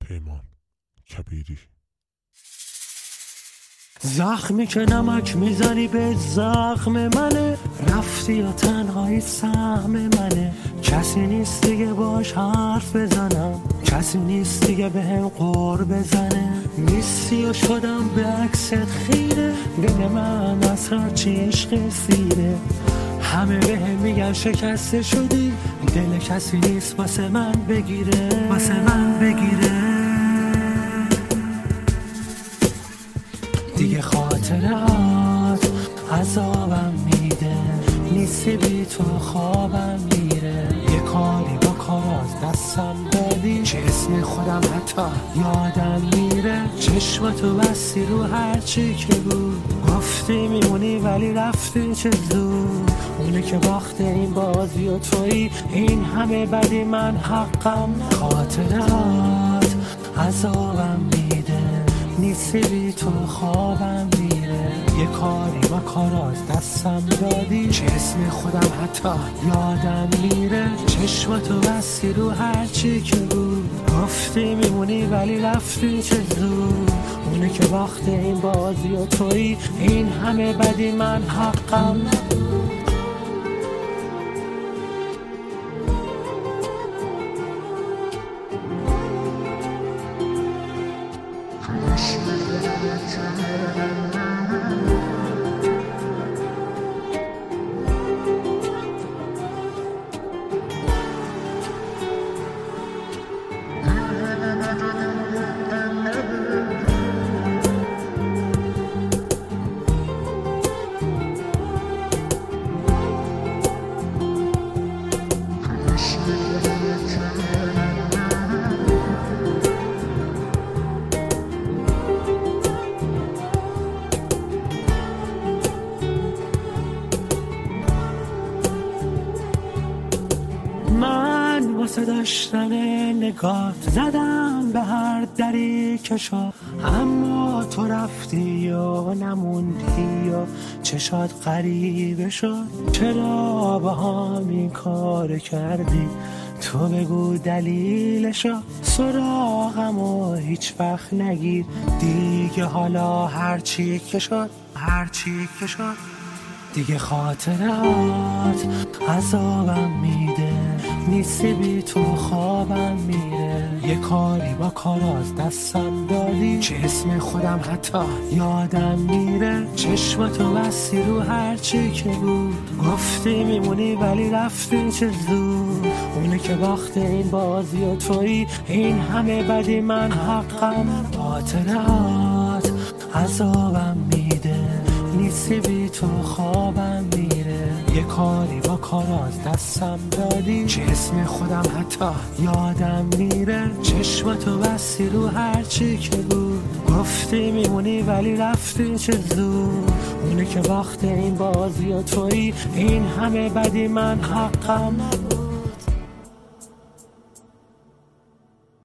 پیمان کبیری. زخمی که نمک میزنی به زخم منه، رفتی یا تنهایی سهم منه. کسی نیست دیگه باش حرف بزنم، کسی نیست دیگه به هم قور بزنه. نیستی و شدم به عکست خیره، دل من از هر چی عشق سیره. همه به هم میگن شکسته شدی، دل کسی نیست واسه من بگیره، واسه من بگیره. دیگه خاطرات عذابم میده، نیستی بی تو خوابم میره. یه کاری با کارات دستم دادی، چه اسم خودم حتی یادم میره. چشماتو بستی رو هرچی که بود، گفتی میمونی ولی رفتی چه زود. اونه که باخته این بازی و تویی، این همه بدی من حقم. خاطرات عذابم میده، نیستی بی تو خوابم میره. یه کاری با کارات دستم دادی، چه اسم خودم حتی یادم میره. چشماتو بستی رو هرچی که بود، گفتی میمونی ولی رفتی چه زود. اونه که باخته این بازی و تویی، این همه بدی من حقم. من واسه داشتن نگات زدم به هر دری که شد، اما تو رفتی و نموندی و چشات غریبه شد. چرا با هم این کار کردی؟ تو بگو دلیلشو. سراغم و هیچ وقت نگیر دیگه، حالا هرچی که شد، هرچی که شد. دیگه خاطرات عذابم میده، نیستی بی تو خوابم میره. یه کاری با کارات دستم دادی، چه اسم خودم حتی یادم میره. چشماتو بستی رو هرچی که بود، گفتی میمونی ولی رفتی چه زود. اونه که باخته این بازی و تویی، این همه بدی من حقم. خاطرات عذابم میده، نیستی بی تو خوابم میره. یه کاری با کارات دستم دادی، چه اسم خودم حتی یادم میره. چشماتو بستی رو هرچی که بود، گفتی میمونی ولی رفتی چه زود. اونه که باخته این بازی و تویی، این همه بدی من حقم.